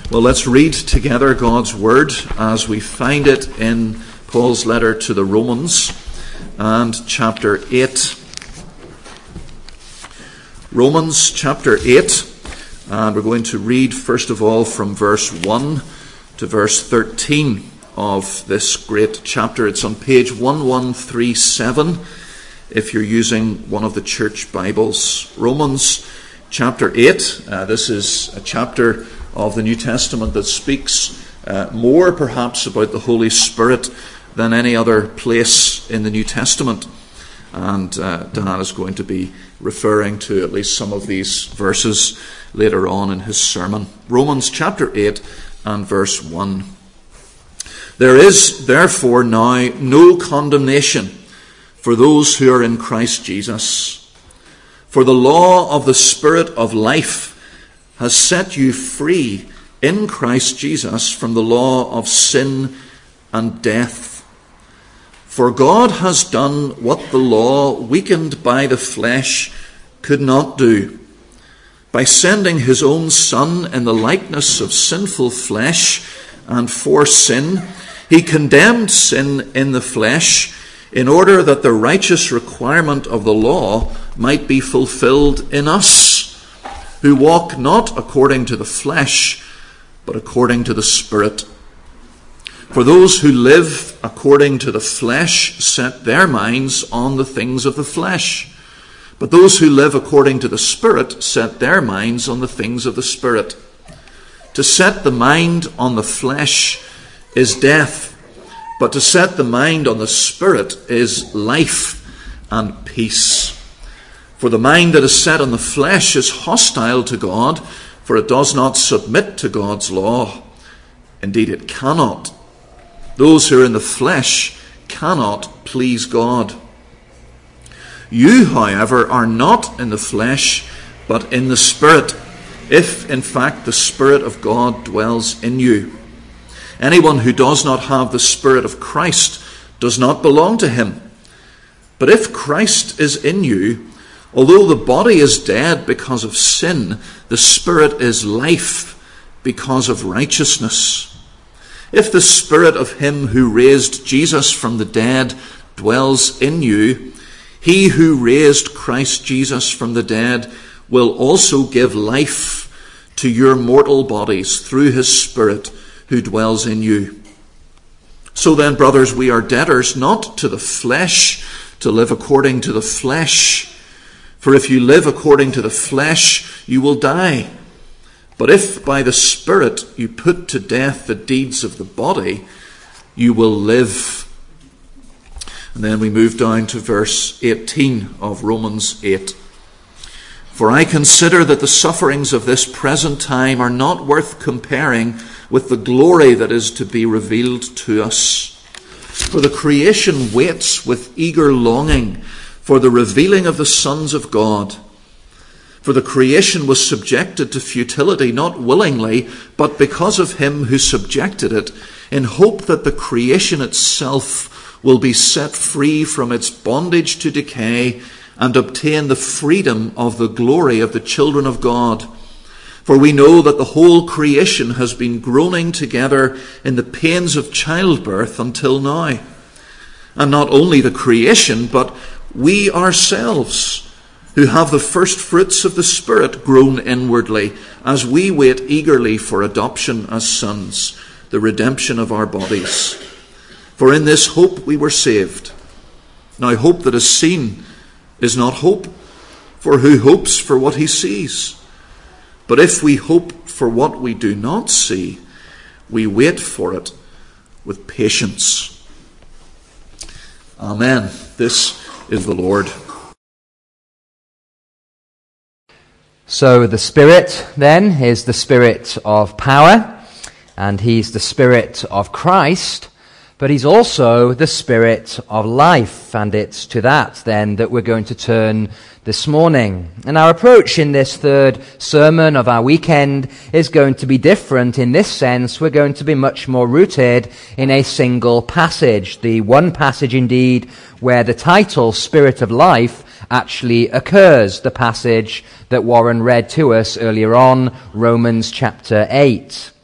Well, let's read together God's Word as we find it in Paul's letter to the Romans and chapter 8. Romans chapter 8, and we're going to read first of all from verse 1 to verse 13 of this great chapter. It's on page 1137 if you're using one of the church Bibles. Romans chapter 8, this is a chapter of the New Testament that speaks more perhaps about the Holy Spirit than any other place in the New Testament. And Dan is going to be referring to at least some of these verses later on in his sermon. Romans chapter 8 and verse 1. There is therefore now no condemnation for those who are in Christ Jesus. For the law of the Spirit of life has set you free in Christ Jesus from the law of sin and death. For God has done what the law, weakened by the flesh, could not do. By sending his own Son in the likeness of sinful flesh and for sin, he condemned sin in the flesh in order that the righteous requirement of the law might be fulfilled in us, who walk not according to the flesh, but according to the Spirit. For those who live according to the flesh set their minds on the things of the flesh, but those who live according to the Spirit set their minds on the things of the Spirit. To set the mind on the flesh is death, but to set the mind on the Spirit is life and peace. For the mind that is set on the flesh is hostile to God, for it does not submit to God's law. Indeed, it cannot. Those who are in the flesh cannot please God. You, however, are not in the flesh, but in the Spirit, if in fact the Spirit of God dwells in you. Anyone who does not have the Spirit of Christ does not belong to him. But if Christ is in you, although the body is dead because of sin, the Spirit is life because of righteousness. If the Spirit of him who raised Jesus from the dead dwells in you, he who raised Christ Jesus from the dead will also give life to your mortal bodies through his Spirit who dwells in you. So then, brothers, we are debtors not to the flesh to live according to the flesh. For if you live according to the flesh, you will die. But if by the Spirit you put to death the deeds of the body, you will live. And then we move down to verse 18 of Romans 8. For I consider that the sufferings of this present time are not worth comparing with the glory that is to be revealed to us. For the creation waits with eager longing for the revealing of the sons of God. For the creation was subjected to futility, not willingly, but because of him who subjected it, in hope that the creation itself will be set free from its bondage to decay and obtain the freedom of the glory of the children of God. For we know that the whole creation has been groaning together in the pains of childbirth until now. And not only the creation, but we ourselves, who have the first fruits of the Spirit, groan inwardly as we wait eagerly for adoption as sons, the redemption of our bodies. For in this hope we were saved. Now hope that is seen is not hope, for who hopes for what he sees? But if we hope for what we do not see, we wait for it with patience. Amen. This is the Lord. So the Spirit, then, is the Spirit of power, and he's the Spirit of Christ, but he's also the Spirit of life, and it's to that, then, that we're going to turn this morning. And our approach in this third sermon of our weekend is going to be different. In this sense, we're going to be much more rooted in a single passage, the one passage indeed where the title, Spirit of Life, actually occurs, the passage that Warren read to us earlier on, Romans chapter 8.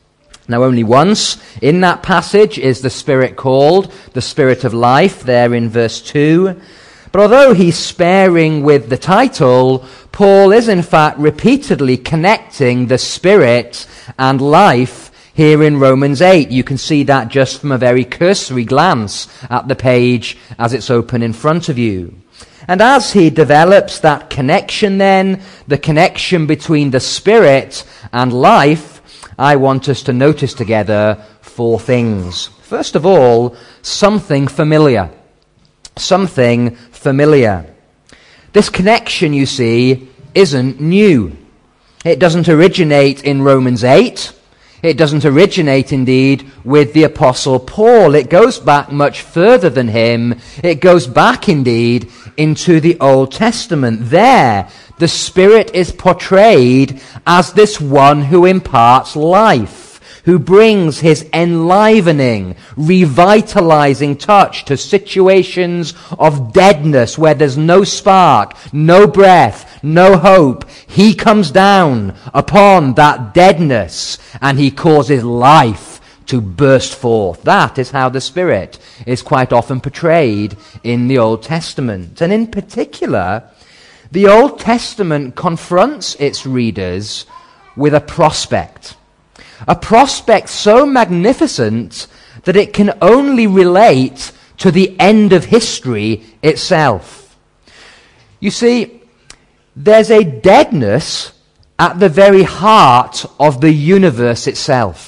Now, only once in that passage is the Spirit called the Spirit of life, there in verse 2. But although he's sparing with the title, Paul is in fact repeatedly connecting the Spirit and life here in Romans 8. You can see that just from a very cursory glance at the page as it's open in front of you. And as he develops that connection then, the connection between the Spirit and life, I want us to notice together 4 things. First of all, something familiar. Something familiar. This connection, you see, isn't new. It doesn't originate in Romans 8. It doesn't originate, indeed, with the Apostle Paul. It goes back much further than him. It goes back, indeed, into the Old Testament. There, the Spirit is portrayed as this one who imparts life, who brings his enlivening, revitalizing touch to situations of deadness where there's no spark, no breath, no hope. He comes down upon that deadness and he causes life to burst forth. That is how the Spirit is quite often portrayed in the Old Testament. And in particular, the Old Testament confronts its readers with a prospect so magnificent that it can only relate to the end of history itself. You see, there's a deadness at the very heart of the universe itself.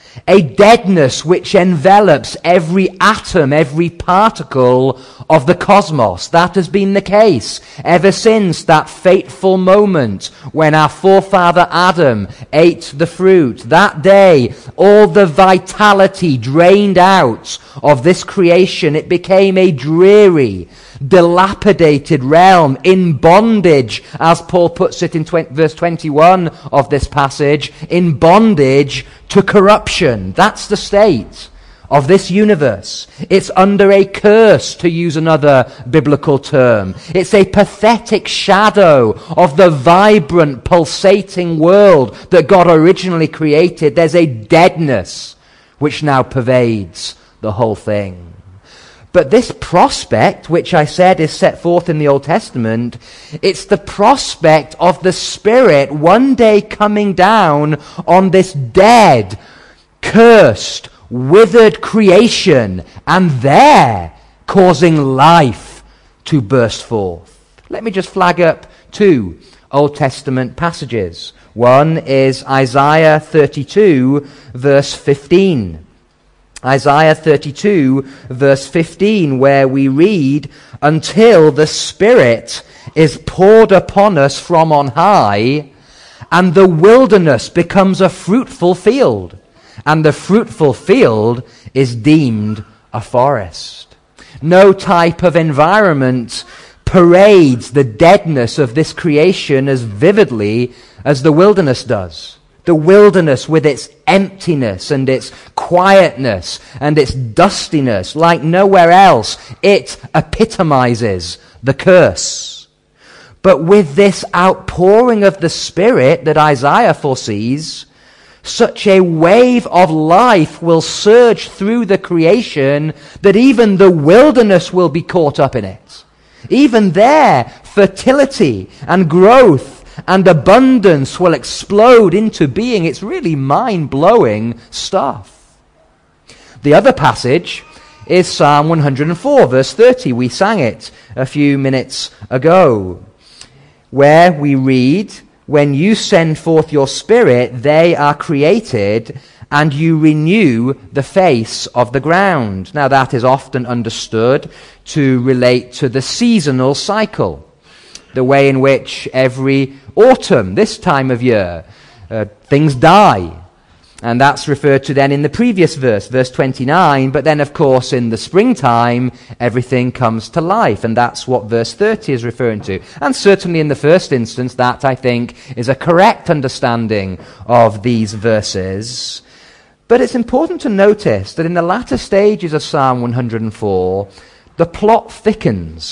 A deadness which envelops every atom, every particle of the cosmos. That has been the case ever since that fateful moment when our forefather Adam ate the fruit. That day, all the vitality drained out of this creation. It became a dreary, dilapidated realm in bondage, as Paul puts it in verse 21 of this passage, in bondage to corruption. That's the state of this universe. It's under a curse, to use another biblical term. It's a pathetic shadow of the vibrant, pulsating world that God originally created. There's a deadness which now pervades the whole thing. But this prospect, which I said is set forth in the Old Testament, it's the prospect of the Spirit one day coming down on this dead, cursed, withered creation, and there causing life to burst forth. Let me just flag up 2 Old Testament passages. One is Isaiah 32, verse 15. Isaiah 32, verse 15, where we read, "Until the Spirit is poured upon us from on high, and the wilderness becomes a fruitful field, and the fruitful field is deemed a forest." No type of environment parades the deadness of this creation as vividly as the wilderness does. The wilderness with its emptiness and its quietness and its dustiness, like nowhere else, it epitomizes the curse. But with this outpouring of the Spirit that Isaiah foresees, such a wave of life will surge through the creation that even the wilderness will be caught up in it. Even there, fertility and growth and abundance will explode into being. It's really mind-blowing stuff. The other passage is Psalm 104, verse 30. We sang it a few minutes ago, where we read, "When you send forth your Spirit, they are created, and you renew the face of the ground." Now that is often understood to relate to the seasonal cycle, the way in which every autumn, this time of year, things die. And that's referred to then in the previous verse, verse 29. But then, of course, in the springtime, everything comes to life. And that's what verse 30 is referring to. And certainly in the first instance, that, I think, is a correct understanding of these verses. But it's important to notice that in the latter stages of Psalm 104, the plot thickens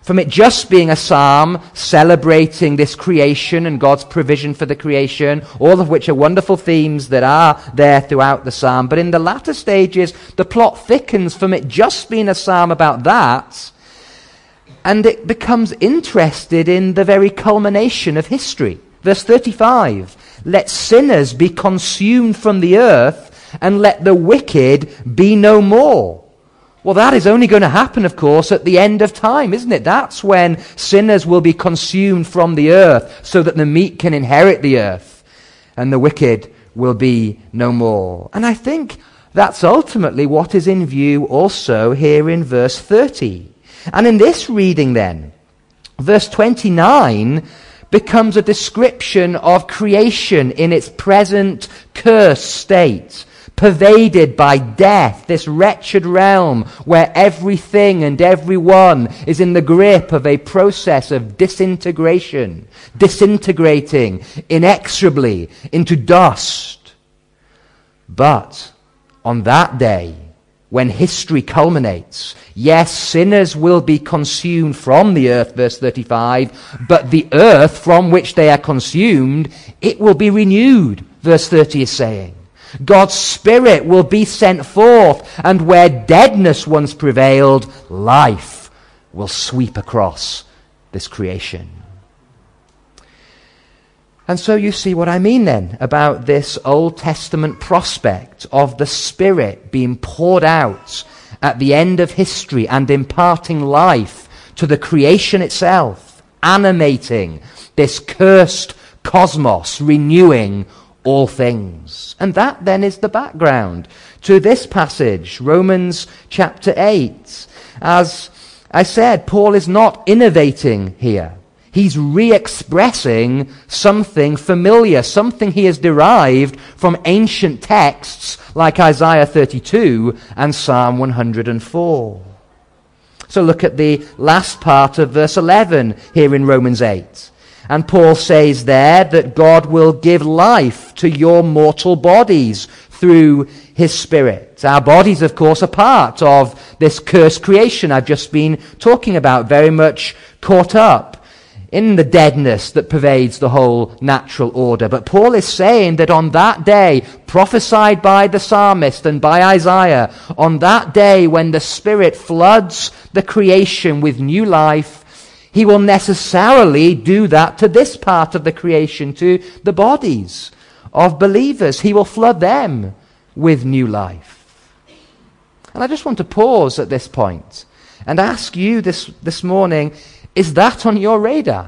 From it just being a psalm celebrating this creation and God's provision for the creation, all of which are wonderful themes that are there throughout the psalm. But in the latter stages, the plot thickens from it just being a psalm about that, and it becomes interested in the very culmination of history. Verse 35, let sinners be consumed from the earth, and let the wicked be no more. Well, that is only going to happen, of course, at the end of time, isn't it? That's when sinners will be consumed from the earth so that the meek can inherit the earth and the wicked will be no more. And I think that's ultimately what is in view also here in verse 30. And in this reading then, verse 29 becomes a description of creation in its present cursed state, pervaded by death, this wretched realm where everything and everyone is in the grip of a process of disintegration, disintegrating inexorably into dust. But on that day, when history culminates, yes, sinners will be consumed from the earth, verse 35, but the earth from which they are consumed, it will be renewed, verse 30 is saying. God's Spirit will be sent forth, and where deadness once prevailed, life will sweep across this creation. And so you see what I mean then about this Old Testament prospect of the Spirit being poured out at the end of history and imparting life to the creation itself, animating this cursed cosmos, renewing all things. And that then is the background to this passage, Romans chapter 8. As I said, Paul is not innovating here. He's re-expressing something familiar, something he has derived from ancient texts like Isaiah 32 and Psalm 104. So look at the last part of verse 11 here in Romans 8. And Paul says there that God will give life to your mortal bodies through his Spirit. Our bodies, of course, are part of this cursed creation I've just been talking about, very much caught up in the deadness that pervades the whole natural order. But Paul is saying that on that day, prophesied by the psalmist and by Isaiah, on that day when the Spirit floods the creation with new life, he will necessarily do that to this part of the creation, to the bodies of believers. He will flood them with new life. And I just want to pause at this point and ask you this morning, is that on your radar?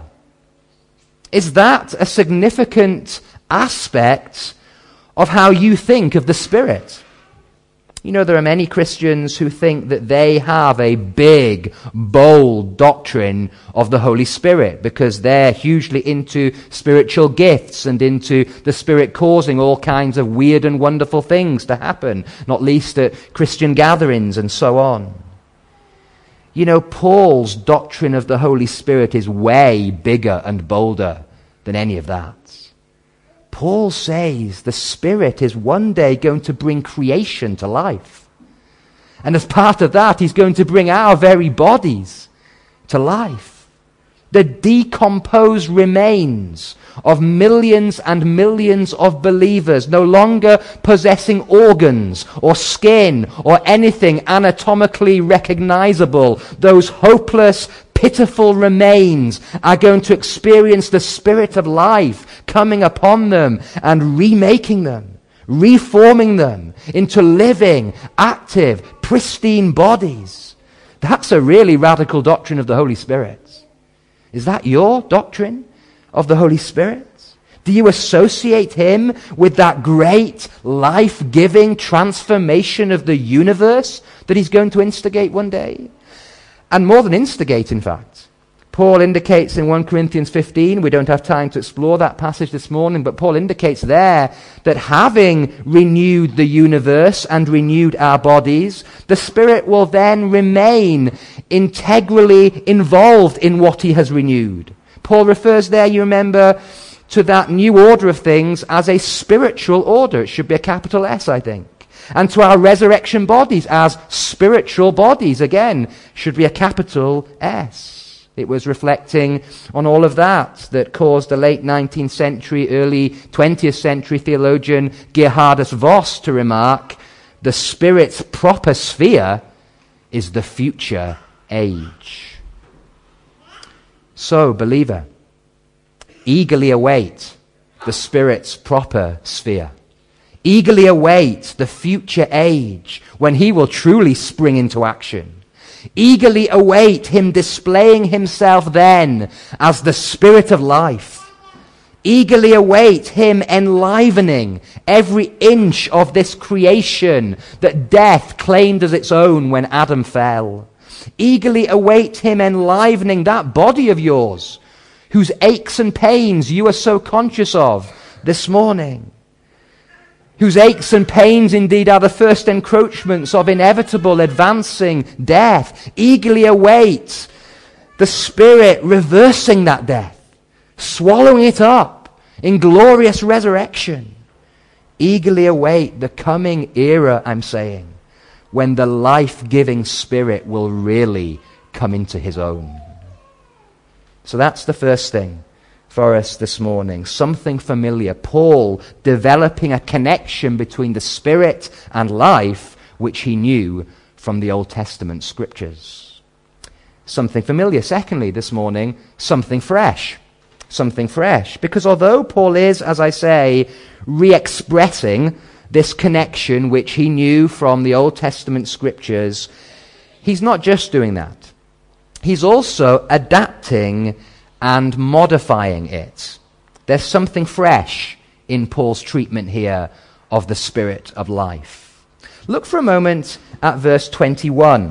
Is that a significant aspect of how you think of the Spirit? You know, there are many Christians who think that they have a big, bold doctrine of the Holy Spirit because they're hugely into spiritual gifts and into the Spirit causing all kinds of weird and wonderful things to happen, not least at Christian gatherings and so on. You know, Paul's doctrine of the Holy Spirit is way bigger and bolder than any of that. Paul says the Spirit is one day going to bring creation to life. And as part of that, he's going to bring our very bodies to life. The decomposed remains of millions and millions of believers no longer possessing organs or skin or anything anatomically recognizable, those hopeless, pitiful remains are going to experience the Spirit of life coming upon them and remaking them, reforming them into living, active, pristine bodies. That's a really radical doctrine of the Holy Spirit. Is that your doctrine of the Holy Spirit? Do you associate him with that great life-giving transformation of the universe that he's going to instigate one day? And more than instigate, in fact. Paul indicates in 1 Corinthians 15, we don't have time to explore that passage this morning, but Paul indicates there that having renewed the universe and renewed our bodies, the Spirit will then remain integrally involved in what he has renewed. Paul refers there, you remember, to that new order of things as a spiritual order. It should be a capital S, I think. And to our resurrection bodies as spiritual bodies, again, should be a capital S. It was reflecting on all of that caused the late 19th century, early 20th century theologian Geerhardus Voss to remark, the Spirit's proper sphere is the future age. So, believer, eagerly await the Spirit's proper sphere. Eagerly await the future age when he will truly spring into action. Eagerly await him displaying himself then as the Spirit of life. Eagerly await him enlivening every inch of this creation that death claimed as its own when Adam fell. Eagerly await him enlivening that body of yours, whose aches and pains you are so conscious of this morning. Whose aches and pains indeed are the first encroachments of inevitable advancing death. Eagerly await the Spirit reversing that death, swallowing it up in glorious resurrection. Eagerly await the coming era, I'm saying, when the life-giving Spirit will really come into his own. So that's the first thing for us this morning. Something familiar. Paul developing a connection between the Spirit and life, which he knew from the Old Testament scriptures. Something familiar. Secondly, this morning, something fresh. Something fresh. Because although Paul is, as I say, re-expressing this connection which he knew from the Old Testament scriptures, he's not just doing that. He's also adapting and modifying it. There's something fresh in Paul's treatment here of the Spirit of life. Look for a moment at verse 21.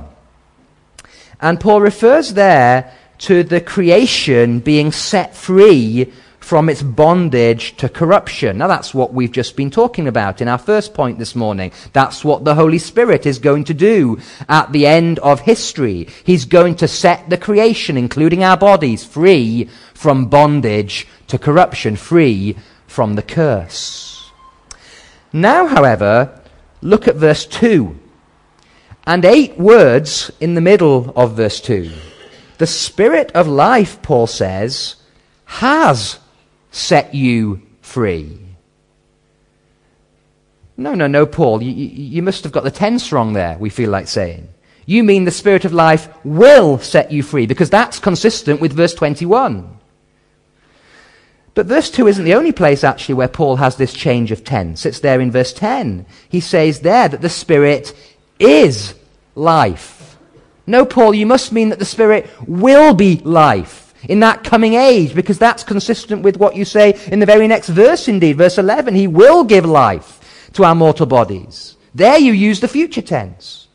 And Paul refers there to the creation being set free from its bondage to corruption. Now that's what we've just been talking about in our first point this morning. That's what the Holy Spirit is going to do at the end of history. He's going to set the creation, including our bodies, free from bondage to corruption, free from the curse. Now, however, look at verse 2. And 8 words in the middle of verse 2. The Spirit of life, Paul says, has set you free. No, Paul, you must have got the tense wrong there, we feel like saying. You mean the Spirit of life will set you free, because that's consistent with verse 21. But verse 2 isn't the only place, actually, where Paul has this change of tense. It's there in verse 10. He says there that the Spirit is life. No, Paul, you must mean that the Spirit will be life in that coming age, because that's consistent with what you say in the very next verse indeed, verse 11. He will give life to our mortal bodies. There you use the future tense.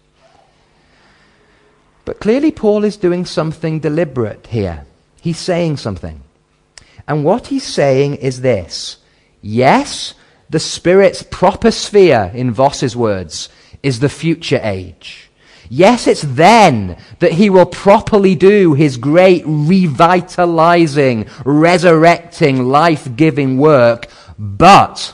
But clearly Paul is doing something deliberate here. He's saying something. And what he's saying is this. Yes, the Spirit's proper sphere, in Voss's words, is the future age. Yes, it's then that he will properly do his great revitalizing, resurrecting, life-giving work. But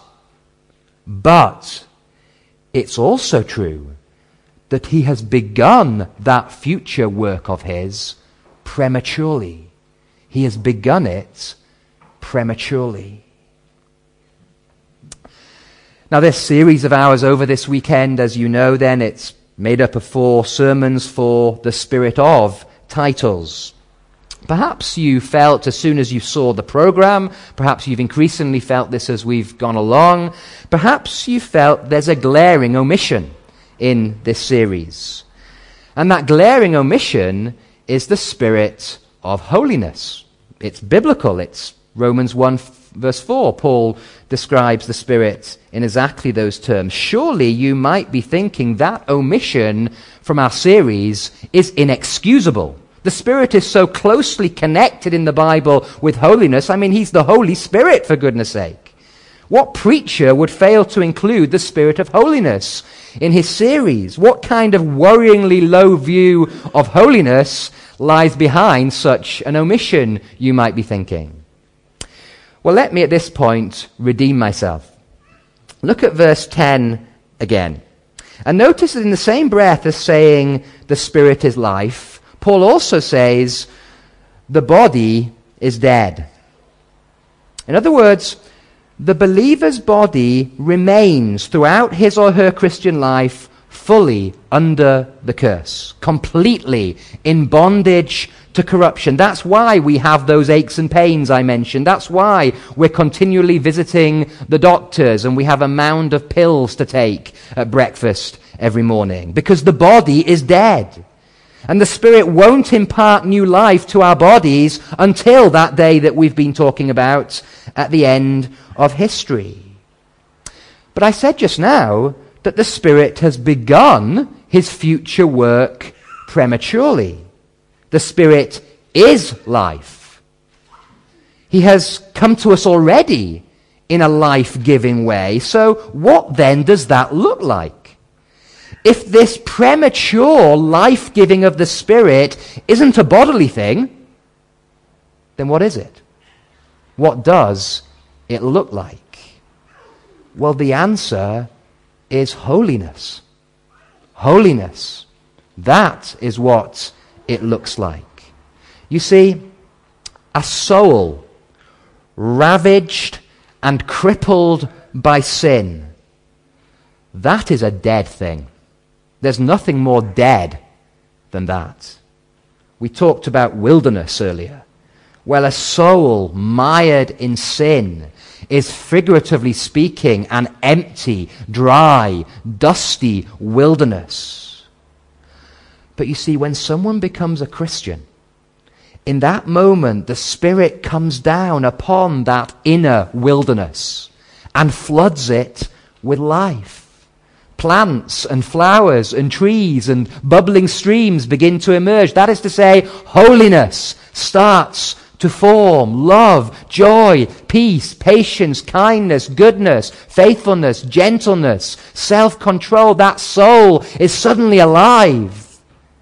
it's also true that he has begun that future work of his prematurely. He has begun it prematurely. Now, this series of ours over this weekend, as you know, then it's made up of 4 sermons for the Spirit of titles. Perhaps you felt as soon as you saw the program, perhaps you've increasingly felt this as we've gone along, perhaps you felt there's a glaring omission in this series. And that glaring omission is the Spirit of holiness. It's biblical. It's Romans 1 verse 4. Paul describes the Spirit in exactly those terms. Surely you might be thinking that omission from our series is inexcusable. The Spirit is so closely connected in the Bible with holiness. I mean, he's the Holy Spirit, for goodness sake. What preacher would fail to include the Spirit of holiness in his series? What kind of worryingly low view of holiness lies behind such an omission, you might be thinking? Well, let me at this point redeem myself. Look at verse 10 again. And notice that in the same breath as saying the Spirit is life, Paul also says the body is dead. In other words, the believer's body remains throughout his or her Christian life fully under the curse, completely in bondage to corruption. That's why we have those aches and pains I mentioned. That's why we're continually visiting the doctors and we have a mound of pills to take at breakfast every morning, because the body is dead. And the Spirit won't impart new life to our bodies until that day that we've been talking about at the end of history. But I said just now that the Spirit has begun his future work prematurely. The Spirit is life. He has come to us already in a life-giving way. So what then does that look like? If this premature life-giving of the Spirit isn't a bodily thing, then what is it? What does it look like? Well, the answer is holiness. Holiness. That is what it looks like. You see, a soul ravaged and crippled by sin, that is a dead thing. There's nothing more dead than that. We talked about wilderness earlier. Well, a soul mired in sin is, figuratively speaking, an empty, dry, dusty wilderness. But you see, when someone becomes a Christian, in that moment the Spirit comes down upon that inner wilderness and floods it with life. Plants and flowers and trees and bubbling streams begin to emerge. That is to say, holiness starts to form. Love, joy, peace, patience, kindness, goodness, faithfulness, gentleness, self-control. That soul is suddenly alive.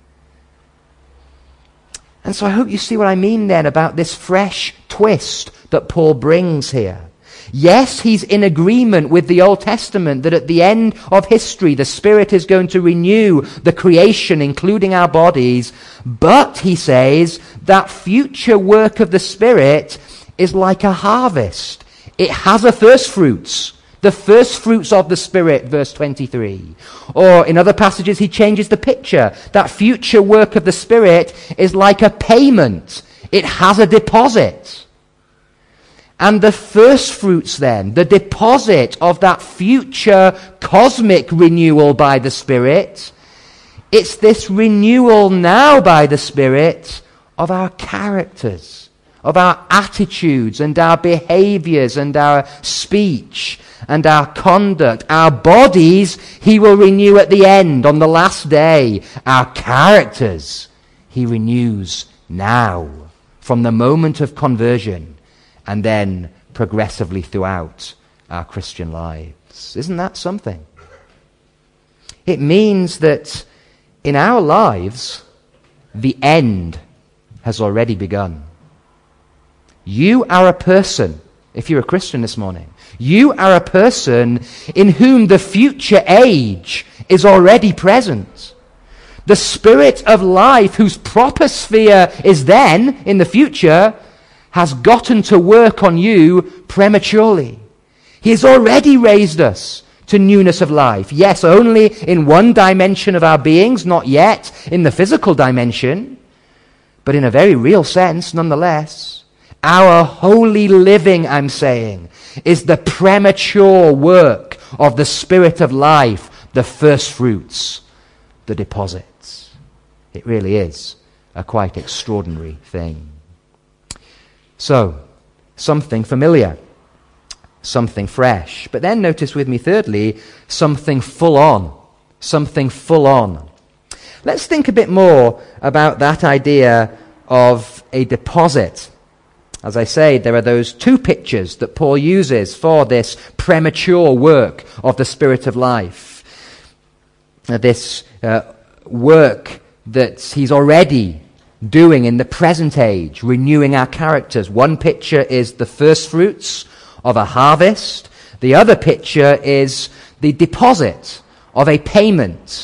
And so I hope you see what I mean then about this fresh twist that Paul brings here. Yes, he's in agreement with the Old Testament that at the end of history the Spirit is going to renew the creation, including our bodies. But, he says, that future work of the Spirit is like a harvest. It has a first fruits. The first fruits of the Spirit, verse 23. Or in other passages he changes the picture. That future work of the Spirit is like a payment. It has a deposit. And the first fruits then, the deposit of that future cosmic renewal by the Spirit, it's this renewal now by the Spirit of our characters, of our attitudes and our behaviors and our speech and our conduct. Our bodies he will renew at the end, on the last day. Our characters he renews now, from the moment of conversion, and then progressively throughout our Christian lives. Isn't that something? It means that in our lives, the end has already begun. You are a person, if you're a Christian this morning, you are a person in whom the future age is already present. The Spirit of life, whose proper sphere is then, in the future, has gotten to work on you prematurely. He has already raised us to newness of life. Yes, only in one dimension of our beings, not yet in the physical dimension, but in a very real sense nonetheless. Our holy living, I'm saying, is the premature work of the Spirit of life, the first fruits, the deposits. It really is a quite extraordinary thing. So, something familiar, something fresh. But then notice with me, thirdly, something full on. Something full on. Let's think a bit more about that idea of a deposit. As I say, there are those two pictures that Paul uses for this premature work of the Spirit of life. This work that he's already doing in the present age, renewing our characters. One picture is the first fruits of a harvest. The other picture is the deposit of a payment.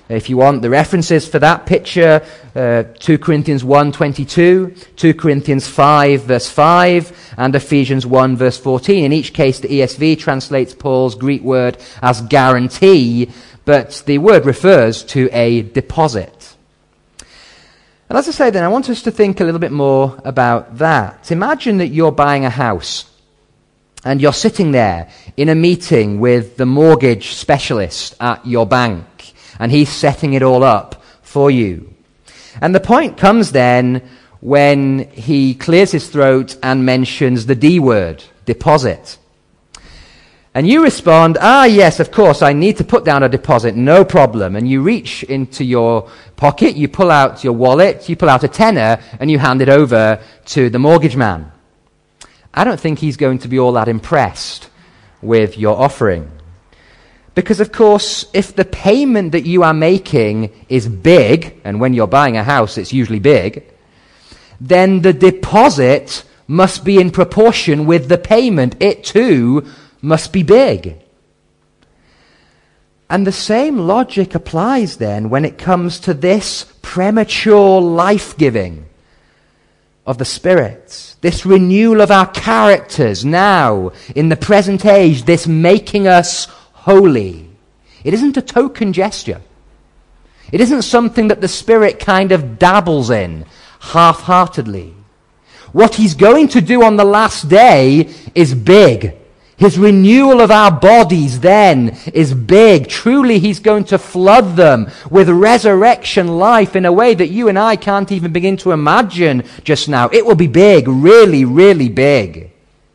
If you want the references for that picture, 2 Corinthians 1:22, 2 Corinthians 5 verse 5, and Ephesians 1 verse 14. In each case, the ESV translates Paul's Greek word as guarantee, but the word refers to a deposit. And as I say then, I want us to think a little bit more about that. Imagine that you're buying a house, and you're sitting there in a meeting with the mortgage specialist at your bank, and he's setting it all up for you. And the point comes then when he clears his throat and mentions the D word, deposit. And you respond, yes, of course, I need to put down a deposit, no problem. And you reach into your pocket, you pull out your wallet, you pull out a tenner, and you hand it over to the mortgage man. I don't think he's going to be all that impressed with your offering. Because, of course, if the payment that you are making is big, and when you're buying a house it's usually big, then the deposit must be in proportion with the payment. It too must be big. And the same logic applies then when it comes to this premature life-giving of the Spirit, this renewal of our characters now, in the present age, this making us holy. It isn't a token gesture. It isn't something that the Spirit kind of dabbles in half-heartedly. What he's going to do on the last day is big. His renewal of our bodies then is big. Truly, he's going to flood them with resurrection life in a way that you and I can't even begin to imagine just now. It will be big, really, really big.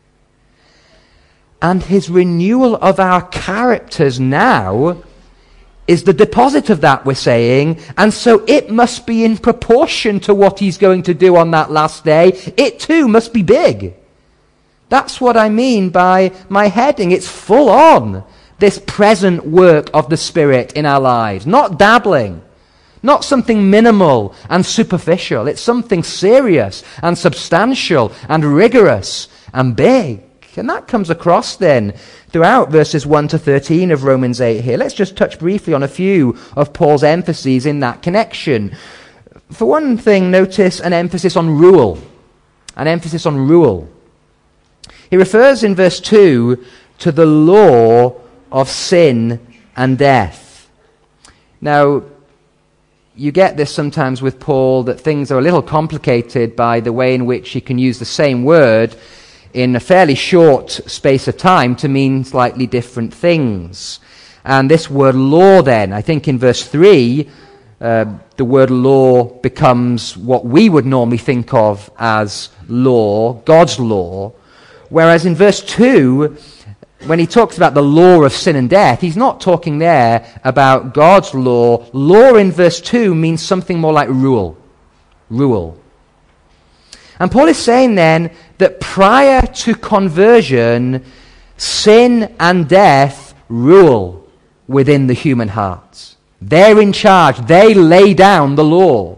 And his renewal of our characters now is the deposit of that, we're saying, and so it must be in proportion to what he's going to do on that last day. It too must be big. That's what I mean by my heading. It's full on, this present work of the Spirit in our lives. Not dabbling, not something minimal and superficial. It's something serious and substantial and rigorous and big. And that comes across then throughout verses 1 to 13 of Romans 8 here. Let's just touch briefly on a few of Paul's emphases in that connection. For one thing, notice an emphasis on rule. An emphasis on rule. He refers in verse 2 to the law of sin and death. Now, you get this sometimes with Paul, that things are a little complicated by the way in which he can use the same word in a fairly short space of time to mean slightly different things. And this word law then, I think in verse 3, the word law becomes what we would normally think of as law, God's law. Whereas in verse 2, when he talks about the law of sin and death, he's not talking there about God's law. Law in verse 2 means something more like rule. Rule. And Paul is saying then that prior to conversion, sin and death rule within the human heart. They're in charge. They lay down the law.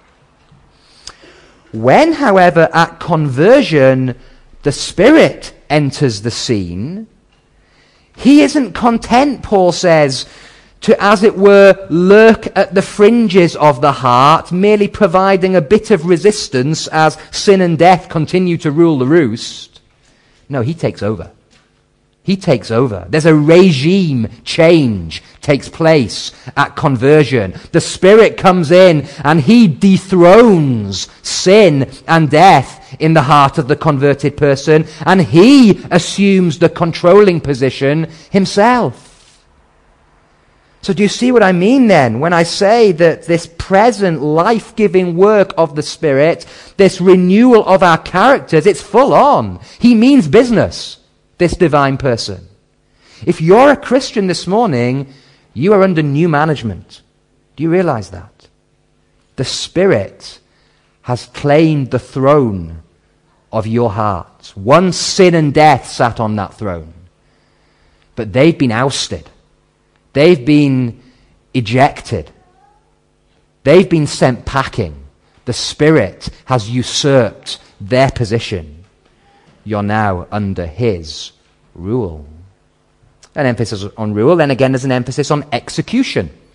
When, however, at conversion, the Spirit enters the scene, he isn't content, Paul says, to, as it were, lurk at the fringes of the heart, merely providing a bit of resistance as sin and death continue to rule the roost. No, he takes over. He takes over. There's a regime change takes place at conversion. The Spirit comes in and he dethrones sin and death in the heart of the converted person, and he assumes the controlling position himself. So do you see what I mean then when I say that this present life-giving work of the Spirit, this renewal of our characters, it's full on. He means business, this divine person. If you're a Christian this morning, you are under new management. Do you realize that? The Spirit has claimed the throne of your heart. Once sin and death sat on that throne, but they've been ousted. They've been ejected. They've been sent packing. The Spirit has usurped their position. You're now under his rule. An emphasis on rule. Then again, there's an emphasis on execution.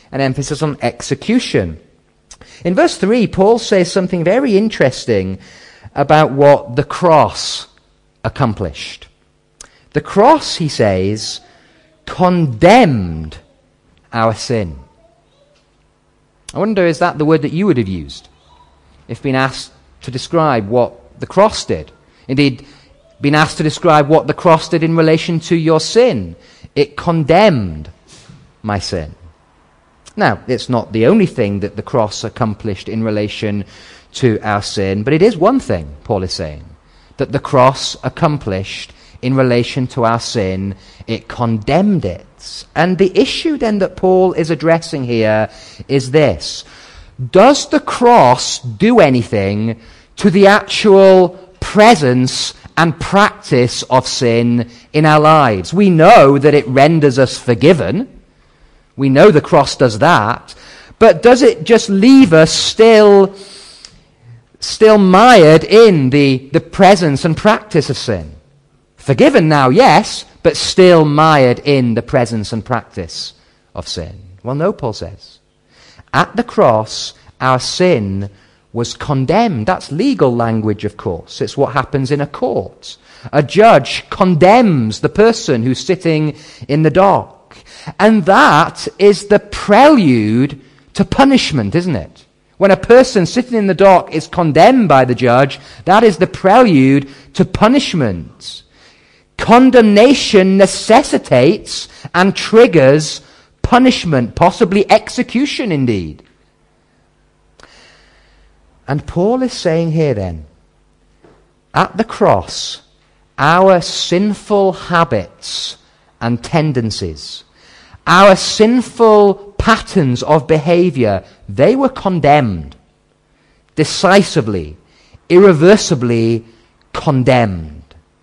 an emphasis on execution. In verse 3, Paul says something very interesting about what the cross accomplished. The cross, he says, condemned our sin. I wonder, is that the word that you would have used if been asked to describe what the cross did? Indeed, been asked to describe what the cross did in relation to your sin. It condemned my sin. Now, it's not the only thing that the cross accomplished in relation to our sin, but it is one thing, Paul is saying, that the cross accomplished in relation to our sin. It condemned it. And the issue then that Paul is addressing here is this: does the cross do anything to the actual presence and practice of sin in our lives? We know that it renders us forgiven. We know the cross does that. But does it just leave us still mired in the presence and practice of sin? Forgiven now, yes, but still mired in the presence and practice of sin. Well, no, Paul says. At the cross, our sin was condemned. That's legal language, of course. It's what happens in a court. A judge condemns the person who's sitting in the dock. And that is the prelude to punishment, isn't it? When a person sitting in the dock is condemned by the judge, that is the prelude to punishment. Condemnation necessitates and triggers punishment, possibly execution indeed. And Paul is saying here then, at the cross, our sinful habits and tendencies, our sinful patterns of behavior, they were condemned, decisively, irreversibly condemned.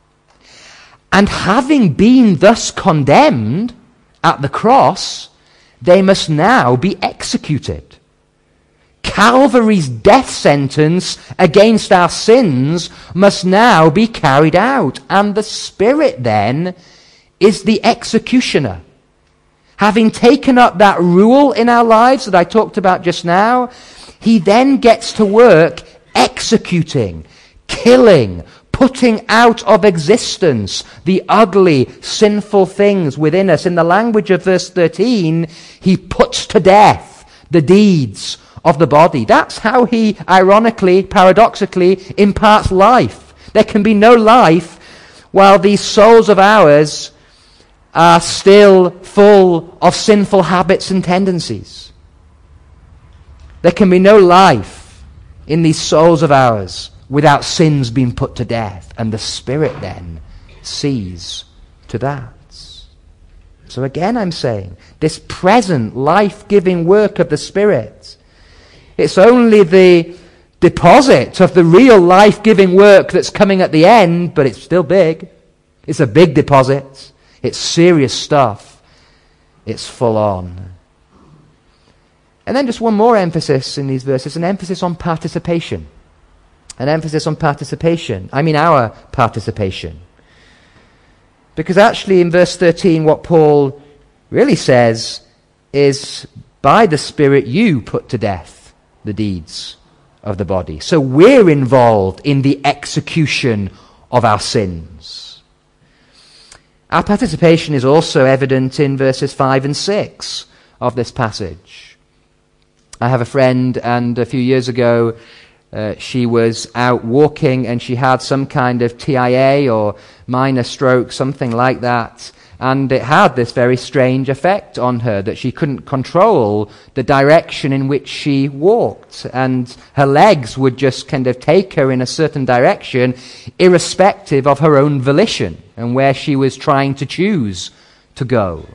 And having been thus condemned at the cross, they must now be executed. Calvary's death sentence against our sins must now be carried out. And the Spirit then is the executioner. Having taken up that rule in our lives that I talked about just now, he then gets to work executing, killing, putting out of existence the ugly, sinful things within us. In the language of verse 13, he puts to death the deeds of the body. That's how he, ironically, paradoxically, imparts life. There can be no life while these souls of ours are still full of sinful habits and tendencies. There can be no life in these souls of ours without sins being put to death. And the Spirit then sees to that. So again I'm saying, this present life-giving work of the Spirit, it's only the deposit of the real life-giving work that's coming at the end, but it's still big. It's a big deposit. It's serious stuff. It's full on. And then just one more emphasis in these verses, an emphasis on participation. An emphasis on participation. I mean our participation. Because actually in verse 13 what Paul really says is, by the Spirit you put to death the deeds of the body. So we're involved in the execution of our sins. Our participation is also evident in verses 5 and 6 of this passage. I have a friend, and a few years ago she was out walking and she had some kind of TIA or minor stroke, something like that. And it had this very strange effect on her, that she couldn't control the direction in which she walked. And her legs would just kind of take her in a certain direction, irrespective of her own volition and where she was trying to choose to go.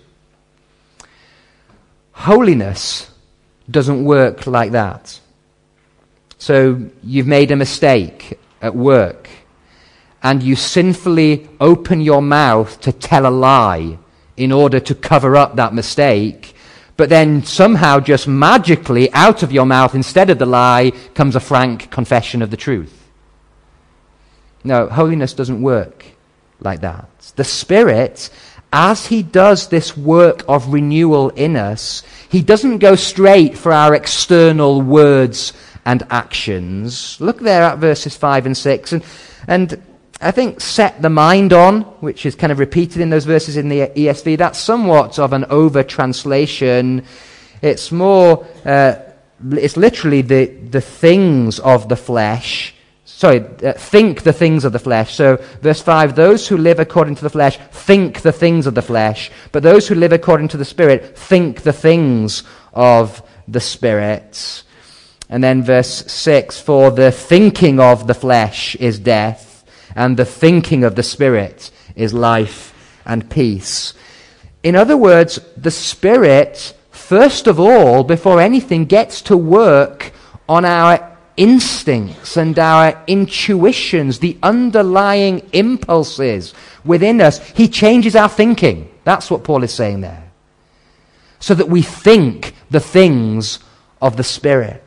Holiness doesn't work like that. So you've made a mistake at work, and you sinfully open your mouth to tell a lie in order to cover up that mistake, but then somehow just magically out of your mouth, instead of the lie, comes a frank confession of the truth. No, holiness doesn't work like that. The Spirit as he does this work of renewal in us, he doesn't go straight for our external words and actions. Look there at verses 5 and 6. And I think set the mind on, which is kind of repeated in those verses in the ESV, that's somewhat of an over-translation. It's more, it's literally the things of the flesh. Think the things of the flesh. So, verse 5, those who live according to the flesh think the things of the flesh, but those who live according to the Spirit think the things of the Spirit. And then verse 6, for the thinking of the flesh is death, and the thinking of the Spirit is life and peace. In other words, the Spirit, first of all, before anything, gets to work on our instincts and our intuitions, the underlying impulses within us. He changes our thinking. That's what Paul is saying there. So that we think the things of the Spirit.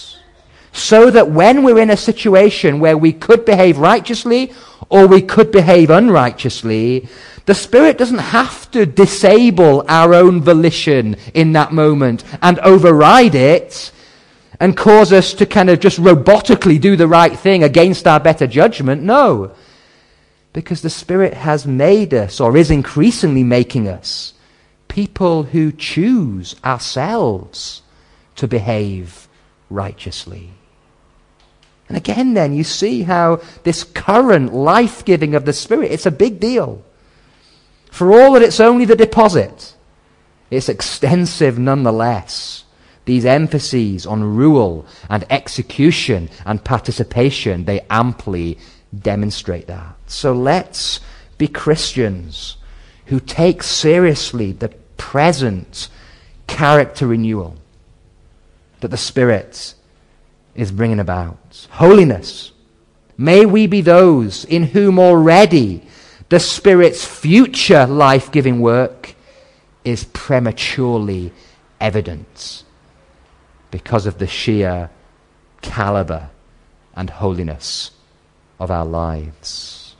So that when we're in a situation where we could behave righteously or we could behave unrighteously, the Spirit doesn't have to disable our own volition in that moment and override it and cause us to kind of just robotically do the right thing against our better judgment. No. Because the Spirit has made us, or is increasingly making us, people who choose ourselves to behave righteously. And again then, you see how this current life-giving of the Spirit, it's a big deal. For all that it's only the deposit, it's extensive nonetheless. These emphases on rule and execution and participation, they amply demonstrate that. So let's be Christians who take seriously the present character renewal that the Spirit is bringing about. Holiness. May we be those in whom already the Spirit's future life-giving work is prematurely evident, because of the sheer caliber and holiness of our lives.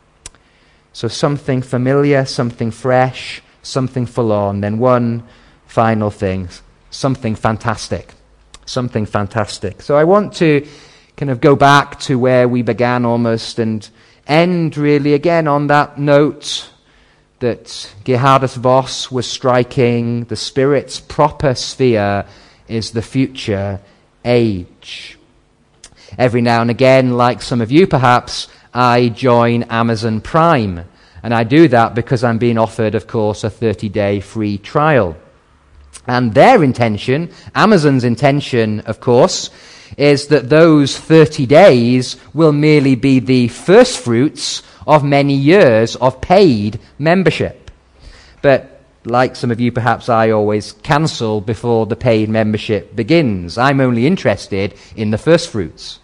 So something familiar, something fresh, something full on. Then one final thing, something fantastic. Something fantastic. So I want to kind of go back to where we began almost and end really again on that note that Gerhardus Voss was striking. The Spirit's proper sphere is the future age. Every now and again, like some of you perhaps, I join Amazon Prime. And I do that because I'm being offered, of course, a 30-day free trial. And their intention, Amazon's intention, of course, is that those 30 days will merely be the first fruits of many years of paid membership. But like some of you, perhaps I always cancel before the paid membership begins. I'm only interested in the first fruits.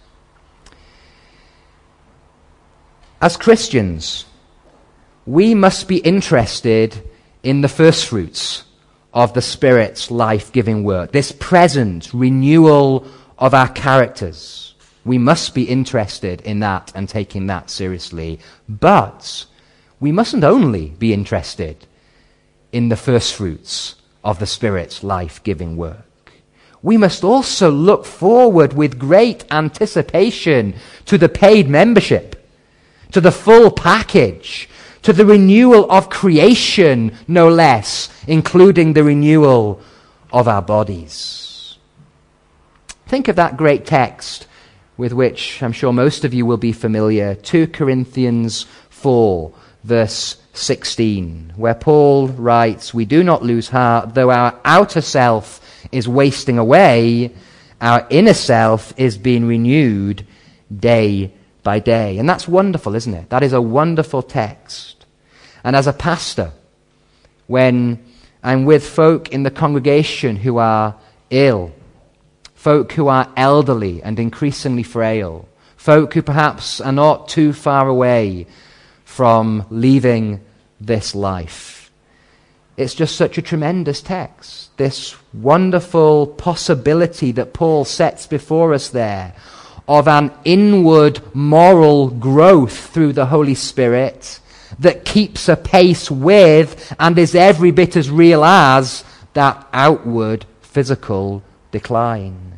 As Christians, we must be interested in the first fruits of the Spirit's life-giving work, this present renewal of our characters. We must be interested in that and taking that seriously. But we mustn't only be interested in the first fruits of the Spirit's life-giving work. We must also look forward with great anticipation to the paid membership, to the full package, to the renewal of creation, no less, including the renewal of our bodies. Think of that great text with which I'm sure most of you will be familiar, 2 Corinthians 4, verse 16, where Paul writes, we do not lose heart, though our outer self is wasting away, our inner self is being renewed day by day. And that's wonderful, isn't it? That is a wonderful text. And as a pastor, when I'm with folk in the congregation who are ill, folk who are elderly and increasingly frail, folk who perhaps are not too far away from leaving this life. It's just such a tremendous text. This wonderful possibility that Paul sets before us there of an inward moral growth through the Holy Spirit that keeps a pace with and is every bit as real as that outward physical decline.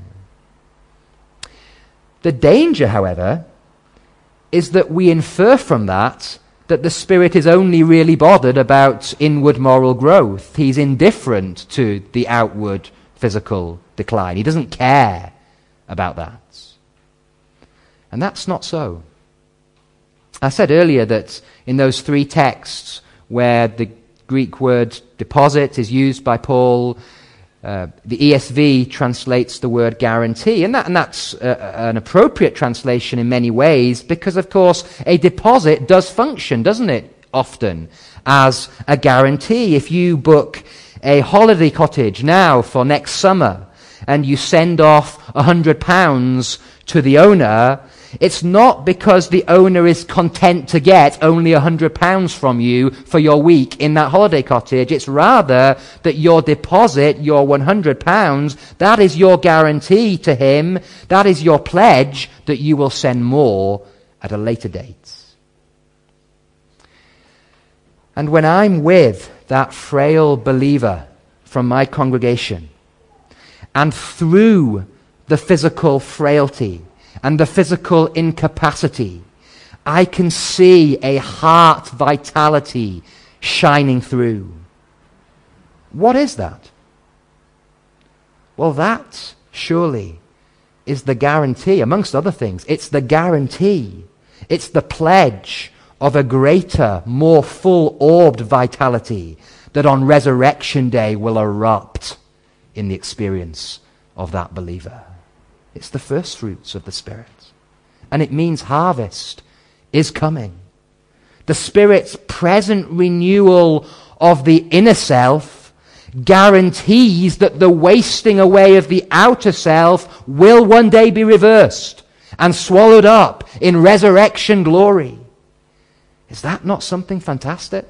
The danger, however, is that we infer from that the Spirit is only really bothered about inward moral growth. He's indifferent to the outward physical decline. He doesn't care about that. And that's not so. I said earlier that in those three texts where the Greek word deposit is used by Paul, the ESV translates the word guarantee, and that's an appropriate translation in many ways because, of course, a deposit does function, doesn't it, often, as a guarantee. If you book a holiday cottage now for next summer and you send off £100 to the owner, it's not because the owner is content to get only £100 from you for your week in that holiday cottage. It's rather that your deposit, your £100, that is your guarantee to him. That is your pledge that you will send more at a later date. And when I'm with that frail believer from my congregation, and through the physical frailty and the physical incapacity, I can see a heart vitality shining through. What is that? Well, that surely is the guarantee, amongst other things. It's the guarantee. It's the pledge of a greater, more full-orbed vitality that on resurrection day will erupt in the experience of that believer. It's the first fruits of the Spirit. And it means harvest is coming. The Spirit's present renewal of the inner self guarantees that the wasting away of the outer self will one day be reversed and swallowed up in resurrection glory. Is that not something fantastic?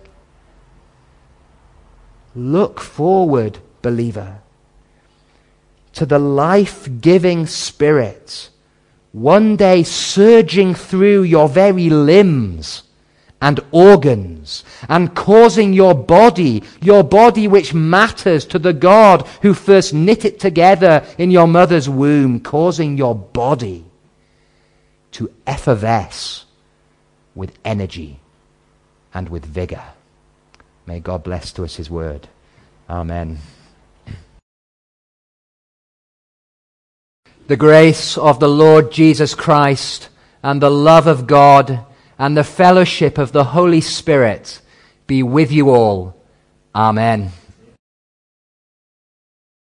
Look forward, believer, to the life-giving Spirit one day surging through your very limbs and organs and causing your body which matters to the God who first knit it together in your mother's womb, causing your body to effervesce with energy and with vigor. May God bless to us his word. Amen. The grace of the Lord Jesus Christ and the love of God and the fellowship of the Holy Spirit be with you all. Amen.